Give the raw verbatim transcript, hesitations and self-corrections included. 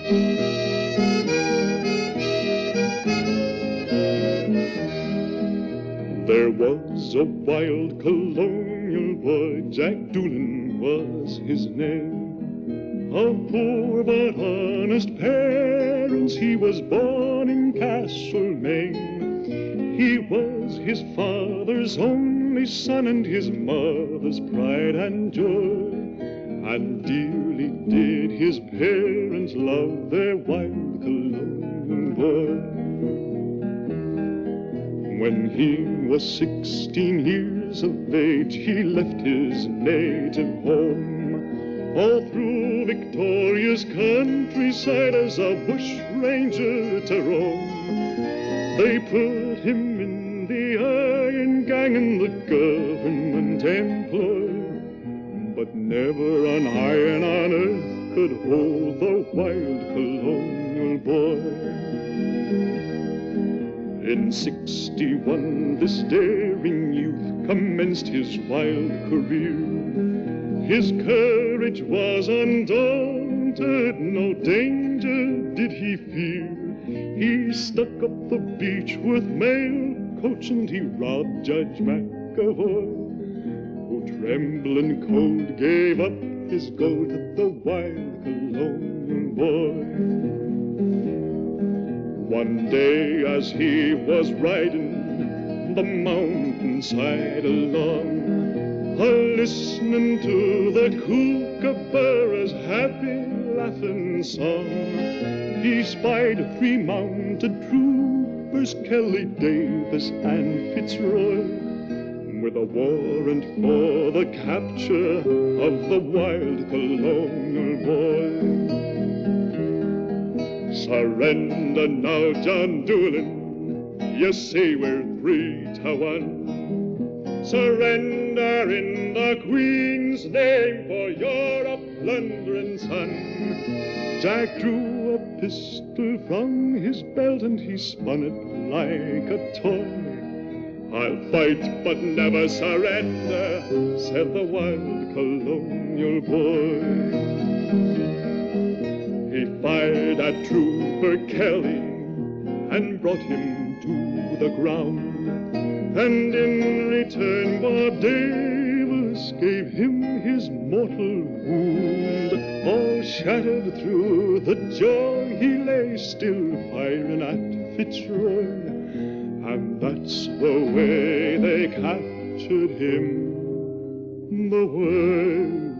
There was a wild colonial boy, Jack Doolan was his name. Of poor but honest parents, he was born in Castlemaine. He was his father's only son and his mother's pride and joy. And dearly did his parents love their wild colonial boy. When he was sixteen years of age, he left his native home, all through Victoria's countryside as a bushranger to roam. They put him in the iron gang in the government employ, but never an iron on earth could hold the wild colonial boy. In sixty-one, this daring youth commenced his wild career. His courage was undaunted, no danger did he fear. He stuck up the beach with mail coach and he robbed Judge McAvoy, who trembling cold gave up his goat to the wild colonial boy. One day as he was riding the mountainside along, a-listening to the kookaburra's happy laughing song, he spied three mounted troopers, Kelly, Davis, and Fitzroy, with a warrant for the capture of the wild colonial boy. Surrender now, John Doolan, you say we're three to one. Surrender in the Queen's name, for you're a plundering son. Jack drew a pistol from his belt and he spun it like a toy. I'll fight but never surrender, said the wild colonial boy. He fired at Trooper Kelly and brought him to the ground, and in return Bob Davis gave him his mortal wound. All shattered through the jaw, he lay still firing at Fitzroy, and that's the way they captured him, the wild